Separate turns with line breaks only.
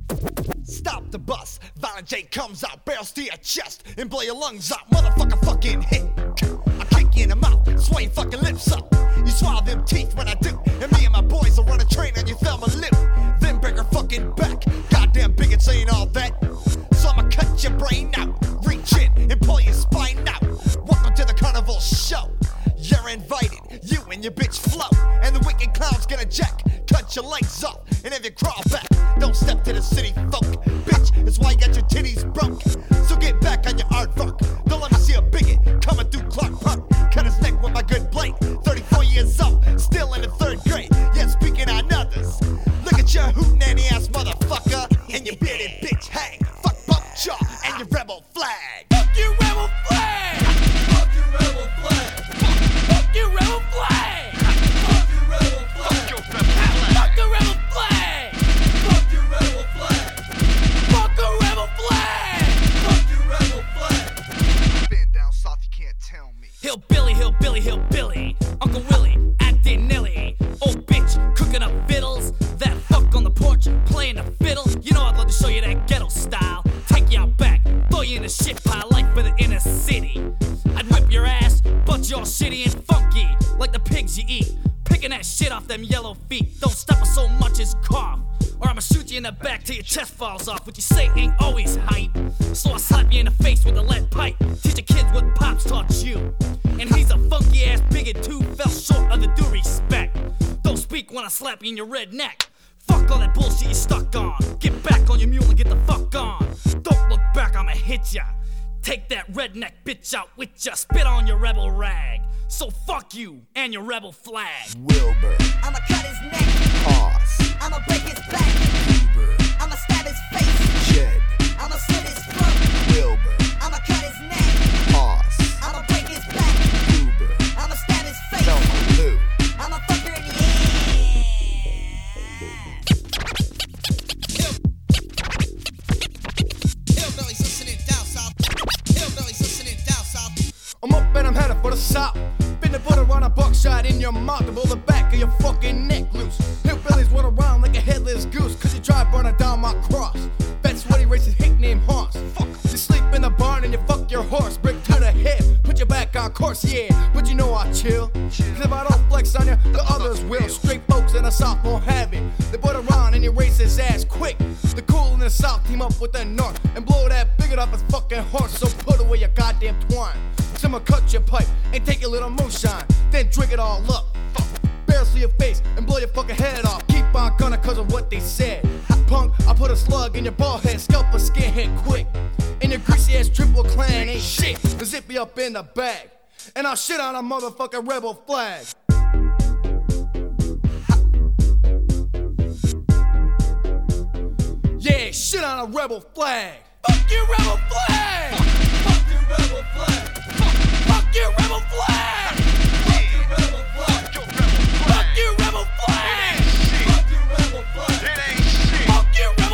Stop the bus, Violent J comes out, barrels to your chest, and blow your lungs out, motherfucker fucking hit. I kick you in the mouth, sway your fucking lips up. You swallow them teeth when I do, and me and my boys will run a train on your thumb and lip. Then break her fucking back, goddamn bigots ain't all that. So I'ma cut your brain out, reach in and pull your spine out. Welcome to the carnival show, you're invited, you and your bitch flow. And the wicked clown's gonna jack, cut your legs off, and if you crawl back, don't step to the city folk. Bitch, it's why you got your titties broke. So get back on your aardvark. Don't let me see a bigot coming through Clark Park. Cut his neck with my good blade. 34 years old, still in the 3rd grade. Yeah, speaking on others. Look at your hoot nanny ass motherfucker and your bearded bitch. Hey, fuck bump jaw and your rebel flag.
Fuck your rebel flag. Fuck your rebel flag. Fuck your rebel flag. Fuck your rebel flag. Fuck your rebel flag. Fuck your rebel flag. Fuck your rebel flag. Fuck your rebel flag.
Been down south, you can't tell me.
Hillbilly, hillbilly, hillbilly. Uncle Willie, acting nilly. Old bitch, cooking up fiddles. That fuck on the porch, playing the fiddle. You know I'd love to show you that ghetto style. Take you out back, throw you in a shit pile, life for the inner city. I'd whip your ass, but you're shitty and funky, like the pigs you eat. Picking that shit off them yellow feet. Don't step us so much as cough, or I'ma shoot you in the back till your chest falls off. What you say ain't always hype, so I slap you in the face with a lead pipe. Teach your kids what Pops taught you. And he's a funky ass bigot too, fell short of the due respect. Don't speak when I slap you in your red neck. Fuck all that bullshit you stuck on. Get back on your mule and get the fuck on. Don't look back, I'ma hit ya. Take that redneck bitch out with ya. Spit on your rebel rag. So fuck you and your rebel flag.
Wilbur,
I'ma cut his neck,
Hoss,
I'ma break his back,
Uber,
I'ma stab his face,
Jed,
I'ma slit his throat,
Wilbur,
I'ma cut his neck,
Hoss,
I'ma break his back,
Uber,
I'ma stab his face,
Thelma Lou.
I'ma fuck her in the
Hillbillies listening down south. Hillbillies listening down south.
I'm up and I'm headed for the south. Been to put around a buckshot in your mouth to blow the back of your fucking neck loose. Hillbillies run around like a headless goose, cause you try burning down my cross. Bet sweaty racist hick named Hoss. Fuck, you sleep in the barn and you fuck your horse. Brick to the head, put your back on course, yeah. But you know I chill. Cause if I don't flex on you, the others will. Straight folks in the south won't have it. They put around and you race his ass quick. The cool in the south team up with the north and blow that bigot off his fucking horse. So put away your goddamn twine. I'ma cut your pipe and take your little moonshine, then drink it all up. Barrels to your face and blow your fucking head off. Keep on gunning cause of what they said. Punk, I put a slug in your bald head, scalp a skinhead quick. And your greasy ass triple clan ain't shit. To zip me up in the bag, and I'll shit on a motherfucking rebel flag. Yeah, shit on a rebel flag.
Fuck your rebel flag. Fuck your rebel flag. Fuck your rebel flag. Fuck your rebel flag. Fuck your rebel flag. Fuck your rebel flag. Fuck your rebel